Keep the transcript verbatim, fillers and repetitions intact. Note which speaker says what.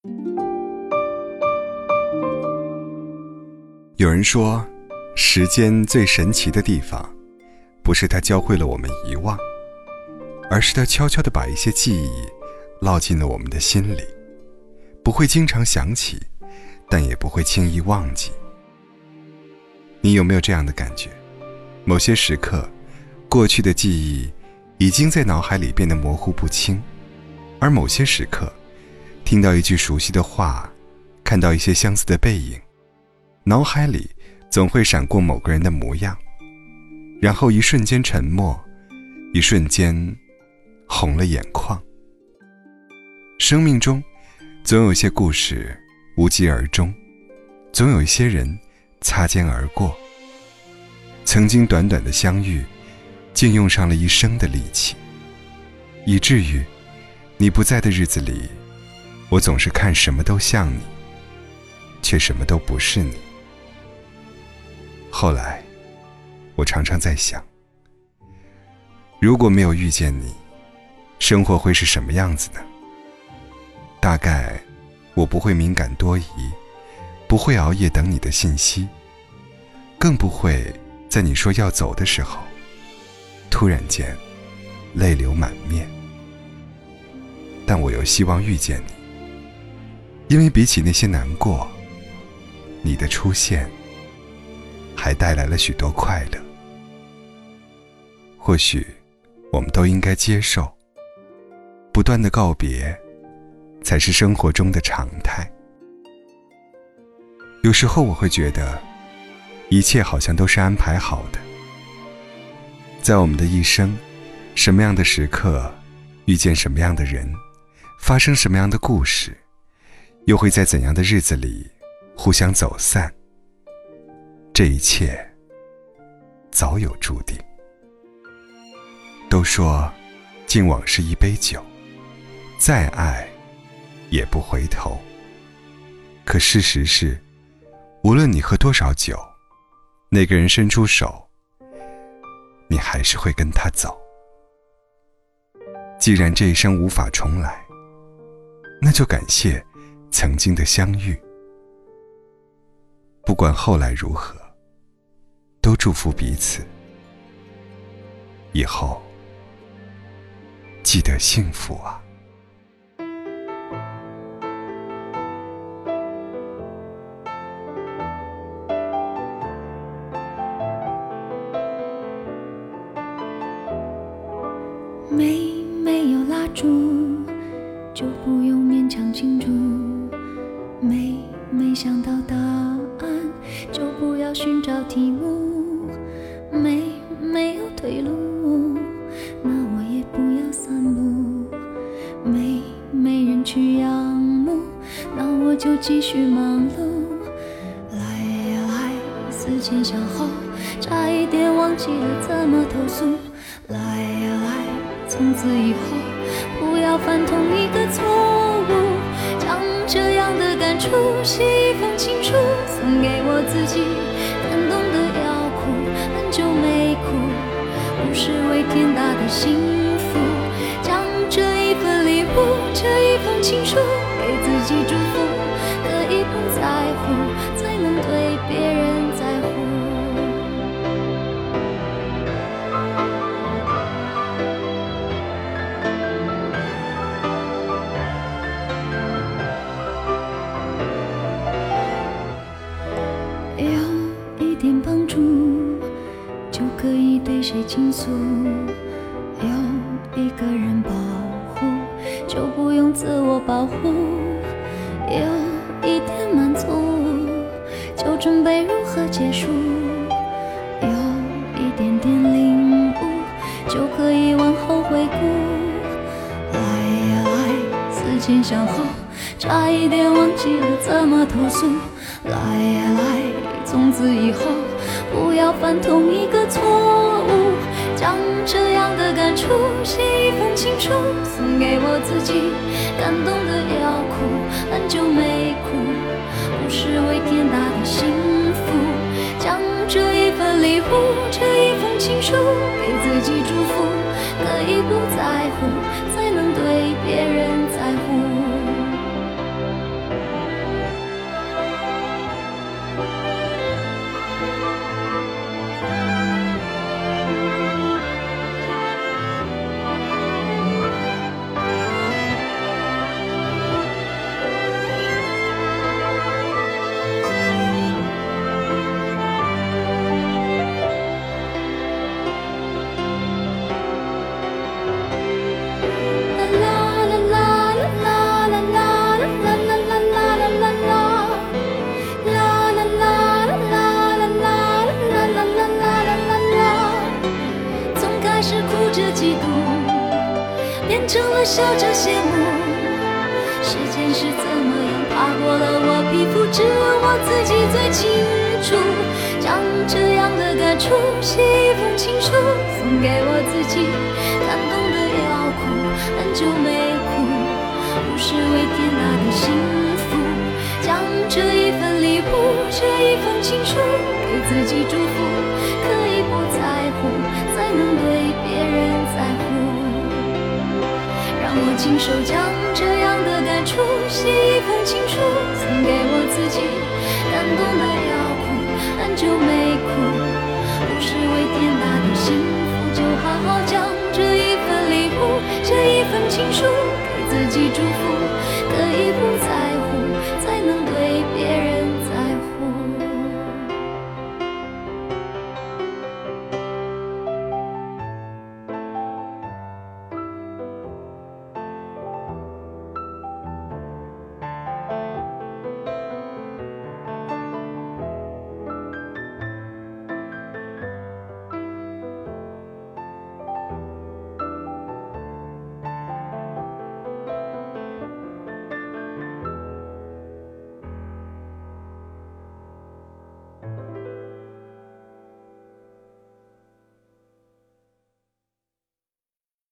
Speaker 1: 有人说，时间最神奇的地方，不是它教会了我们遗忘，而是它悄悄地把一些记忆烙进了我们的心里，不会经常想起，但也不会轻易忘记。你有没有这样的感觉？某些时刻，过去的记忆已经在脑海里变得模糊不清，而某些时刻，听到一句熟悉的话，看到一些相似的背影，脑海里总会闪过某个人的模样，然后一瞬间沉默，一瞬间红了眼眶。生命中总有一些故事无疾而终，总有一些人擦肩而过，曾经短短的相遇，竟用上了一生的力气，以至于你不在的日子里，我总是看什么都像你，却什么都不是你。后来我常常在想，如果没有遇见你，生活会是什么样子呢？大概我不会敏感多疑，不会熬夜等你的信息，更不会在你说要走的时候突然间泪流满面。但我又希望遇见你，因为比起那些难过，你的出现还带来了许多快乐。或许我们都应该接受，不断的告别才是生活中的常态。有时候我会觉得，一切好像都是安排好的，在我们的一生，什么样的时刻遇见什么样的人，发生什么样的故事，又会在怎样的日子里互相走散，这一切早有注定。都说敬往事一杯酒，再爱也不回头。可事实是，无论你喝多少酒，那个人伸出手，你还是会跟他走。既然这一生无法重来，那就感谢曾经的相遇。不管后来如何，都祝福彼此，以后记得幸福啊。
Speaker 2: 没没有蜡烛，就不用勉强庆祝。没没想到答案，就不要寻找题目。没没有退路，那我也不要散步。没没人去仰慕，那我就继续忙碌。来呀来，思前想后，差一点忘记了怎么投诉。来呀来，从此以后不要犯同一个错误，将这样的感触写一封情书，送给我自己。感动的要哭，很久没哭，不是为天大的幸福，将这一份礼物，这一封情书给自己祝福，可以不在乎，才能对别人在乎。有一点帮助，就可以对谁倾诉。有一个人保护，就不用自我保护。有一点满足，就准备如何结束。有一点点领悟，就可以往后回顾。来呀来，思前想后，差一点忘记了怎么投诉。来呀来，从此以后不要犯同一个错误，将这样的感触写一封情书，送给我自己。感动的要哭，很久没哭，不是为天大的幸福，将这一份礼物，这一封情书给自己祝福，可以不在乎，才能对别人在乎。 笑着羡慕，时间是怎么样爬过了我皮肤，只有我自己最清楚。将这样的感触写一封情书，送给我自己，感动的要哭，很久没哭，不是为天大的幸福。将这一份礼物，这一封情书，给自己祝福，可以不在乎，才能对别人在乎。让我亲手将这样的感触写一封情书，送给我自己，感动的要哭，很久没哭，不是为天大的幸福，就好好将这一份礼物，这一份情书，给自己祝福。